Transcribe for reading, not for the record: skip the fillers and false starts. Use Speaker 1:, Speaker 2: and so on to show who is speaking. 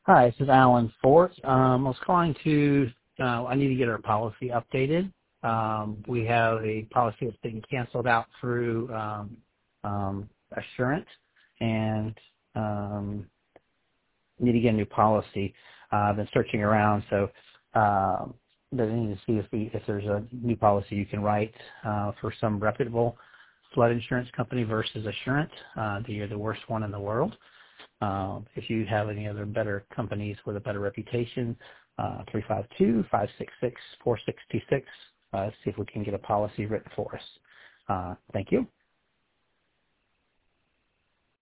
Speaker 1: Hi, this is Alan Fort. I was calling to, I need to get our policy updated. We have a policy that's being canceled out through Assurant, and need to get a new policy. I've been searching around, so but I need to see if there's a new policy you can write for some reputable flood insurance company versus Assurant. You're the worst one in the world. If you have any other better companies with a better reputation, 352-566-4626, see if we can get a policy written for us. Thank you.